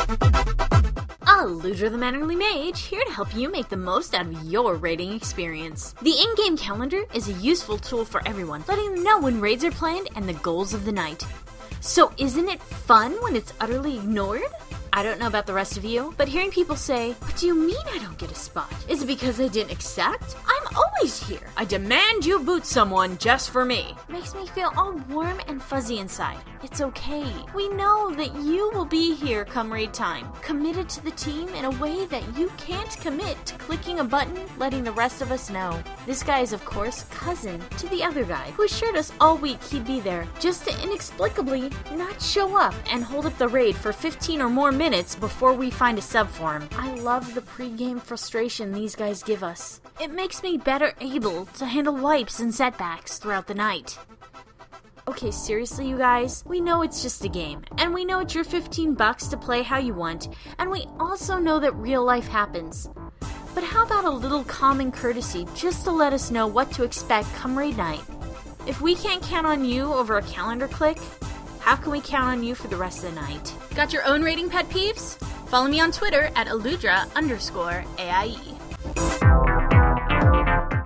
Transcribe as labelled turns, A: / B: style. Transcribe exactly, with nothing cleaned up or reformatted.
A: Aludra the Mannerly Mage, here to help you make the most out of your raiding experience. The in-game calendar is a useful tool for everyone, letting them know when raids are planned and the goals of the night. So isn't it fun when it's utterly ignored? I don't know about the rest of you, but hearing people say, "What do you mean I don't get a spot? Is it because I didn't accept? I'm always here. I demand you boot someone just for me," makes me feel all warm and fuzzy inside. It's okay. We know that you will be here come raid time, committed to the team in a way that you can't commit to clicking a button letting the rest of us know. This guy is, of course, cousin to the other guy who assured us all week he'd be there, just to inexplicably not show up and hold up the raid for fifteen or more minutes before we find a sub for him. I love the pre-game frustration these guys give us. It makes me better able to handle wipes and setbacks throughout the night. Okay, seriously, you guys, we know it's just a game, and we know it's your fifteen bucks to play how you want, and we also know that real life happens. But how about a little common courtesy just to let us know what to expect come raid night? If we can't count on you over a calendar click, how can we count on you for the rest of the night? Got your own raiding pet peeves? Follow me on Twitter at aludra underscore A I E.